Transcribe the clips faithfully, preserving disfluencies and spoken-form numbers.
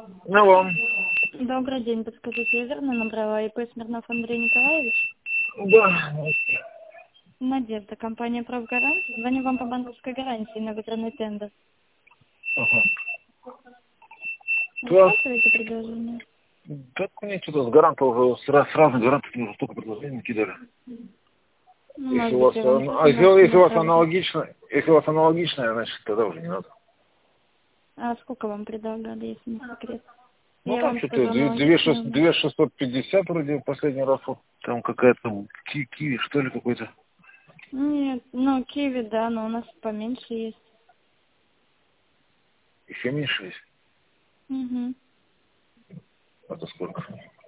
Алло. Добрый день, подскажите, я верно набрала ИП Смирнов Андрей Николаевич? Да. Надежда, компания «Правгарант». Звоню вам по банковской гарантии на выигранный тендер. Ага. Да, Рассматриваете предложение? так мне что-то с гаранта уже сразу, сразу гарантов мне уже столько предложений кидали. Ну, Если может у быть, вас, я вам ан- что-то а если, иначе если у вас направлю. аналогично, если у вас аналогичное, значит тогда уже не надо. А сколько вам предлагали, если не секрет? Ну Я там вам что-то скажу две аналогичную. шестьсот пятьдесят вроде последний раз. Вот. Там какая-то ки- киви, что ли, какой-то. Нет, ну, киви, да, но у нас поменьше есть. Еще меньше есть. Угу. Это сколько?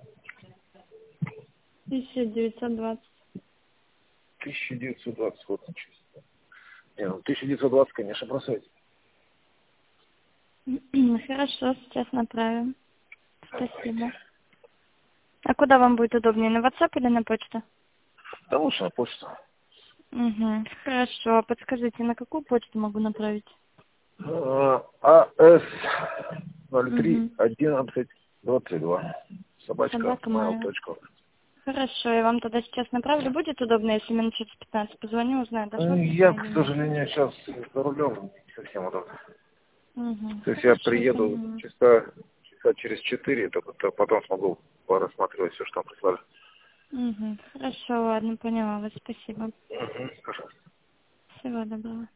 тысяча девятьсот двадцать. тысяча девятьсот двадцать, вот ничего. Не, ну тысяча девятьсот двадцать, конечно, бросайте. Хорошо, сейчас направим. Спасибо. А куда вам будет удобнее, на WhatsApp или на почту? Да лучше на почту. Угу. Хорошо. Подскажите, на какую почту могу направить? АС ноль три Угу. одиннадцать двадцать два. Собачка Собака mail моя. точка ру. Хорошо, я вам тогда сейчас направлю. Будет удобно, если минут через пятнадцать позвоню, узнаю, дошло Я, письмо к или нет? сожалению, сейчас за рулем не совсем удобно. Угу. То есть я Хорошо, приеду поняла. часа, часа через четыре, только то потом смогу порассматривать все, что там прислали. Угу. Хорошо, ладно, поняла вас. Спасибо. Угу, пожалуйста. Всего доброго.